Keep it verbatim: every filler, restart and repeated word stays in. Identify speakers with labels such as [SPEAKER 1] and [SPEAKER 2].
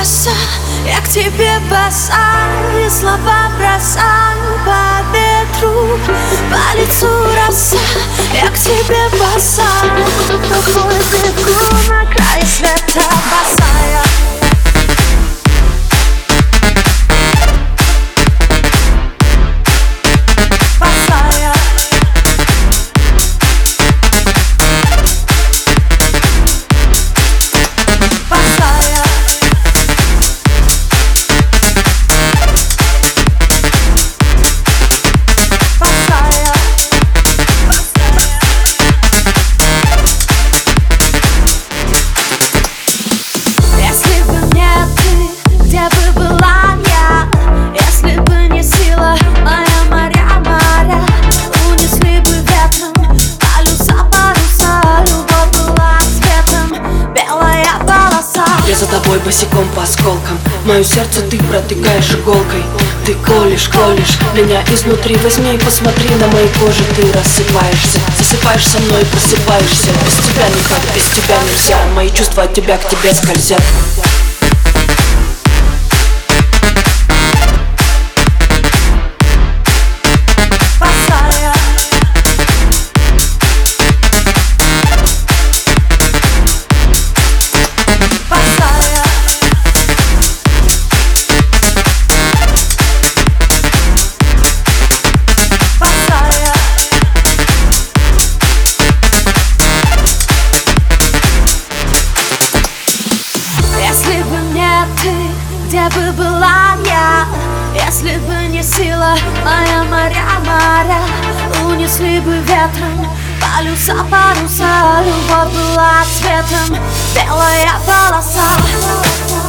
[SPEAKER 1] роса, я к тебе босая, слова бросаю по ветру, по лицу роса, я к тебе босая, рукой бегу на край света босая.
[SPEAKER 2] Я за тобой босиком по осколкам, мое сердце ты протыкаешь иголкой. Ты колешь, колешь меня изнутри. Возьми и посмотри, на моей коже ты рассыпаешься. Засыпаешь со мной и просыпаешься. Без тебя никак, без тебя нельзя. Мои чувства от тебя к тебе скользят.
[SPEAKER 1] Если бы не ты, где бы была я? Если бы не сила моя, моря, моря унесли бы ветром полюса, паруса. Любовь была цветом, белая полоса.